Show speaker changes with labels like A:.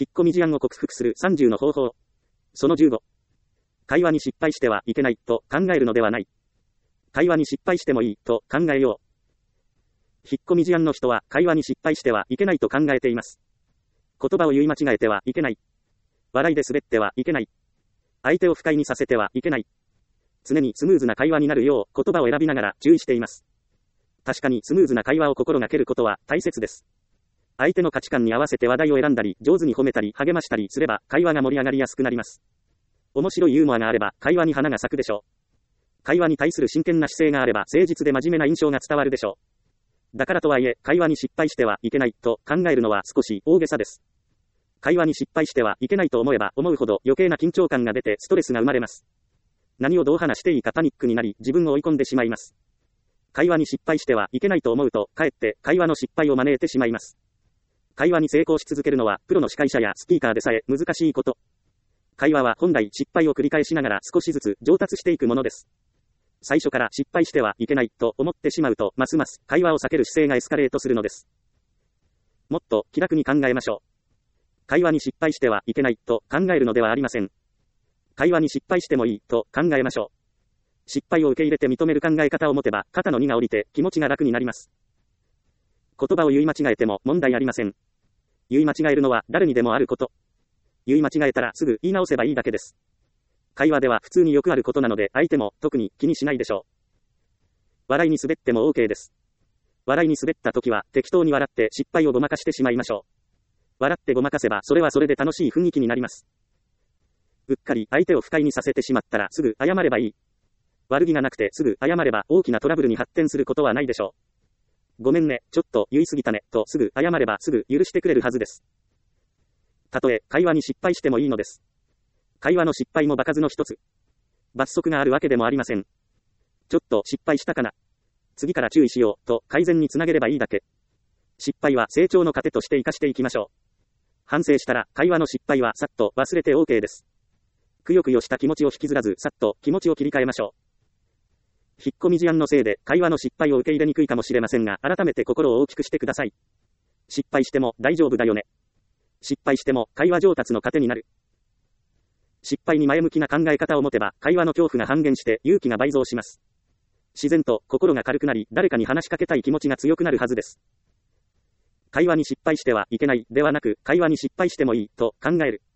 A: 引っ込み思案を克服する30の方法。その15。会話に失敗してはいけないと考えるのではない。会話に失敗してもいいと考えよう。引っ込み思案の人は会話に失敗してはいけないと考えています。言葉を言い間違えてはいけない。笑いで滑ってはいけない。相手を不快にさせてはいけない。常にスムーズな会話になるよう言葉を選びながら注意しています。確かにスムーズな会話を心がけることは大切です。相手の価値観に合わせて話題を選んだり、上手に褒めたり励ましたりすれば会話が盛り上がりやすくなります。面白いユーモアがあれば会話に花が咲くでしょう。会話に対する真剣な姿勢があれば誠実で真面目な印象が伝わるでしょう。だからとはいえ、会話に失敗してはいけないと考えるのは少し大げさです。会話に失敗してはいけないと思えば思うほど余計な緊張感が出てストレスが生まれます。何をどう話していいかパニックになり自分を追い込んでしまいます。会話に失敗してはいけないと思うと、かえって会話の失敗を招いてしまいます。会話に成功し続けるのはプロの司会者やスピーカーでさえ難しいこと。会話は本来失敗を繰り返しながら少しずつ上達していくものです。最初から失敗してはいけないと思ってしまうと、ますます会話を避ける姿勢がエスカレートするのです。もっと気楽に考えましょう。会話に失敗してはいけないと考えるのではありません。会話に失敗してもいいと考えましょう。失敗を受け入れて認める考え方を持てば肩の荷が下りて気持ちが楽になります。言葉を言い間違えても問題ありません。言い間違えるのは誰にでもあること。言い間違えたらすぐ言い直せばいいだけです。会話では普通によくあることなので相手も特に気にしないでしょう。笑いに滑っても OK です。笑いに滑った時は適当に笑って失敗をごまかしてしまいましょう。笑ってごまかせばそれはそれで楽しい雰囲気になります。うっかり相手を不快にさせてしまったらすぐ謝ればいい。悪気がなくてすぐ謝れば大きなトラブルに発展することはないでしょう。ごめんね、ちょっと言い過ぎたね、とすぐ謝ればすぐ許してくれるはずです。たとえ会話に失敗してもいいのです。会話の失敗も場数の一つ。罰則があるわけでもありません。ちょっと失敗したかな。次から注意しようと改善につなげればいいだけ。失敗は成長の糧として生かしていきましょう。反省したら会話の失敗はさっと忘れて OK です。くよくよした気持ちを引きずらずさっと気持ちを切り替えましょう。引っ込み思案のせいで会話の失敗を受け入れにくいかもしれませんが、改めて心を大きくしてください。失敗しても大丈夫だよね。失敗しても会話上達の糧になる。失敗に前向きな考え方を持てば会話の恐怖が半減して勇気が倍増します。自然と心が軽くなり誰かに話しかけたい気持ちが強くなるはずです。会話に失敗してはいけないではなく、会話に失敗してもいいと考える。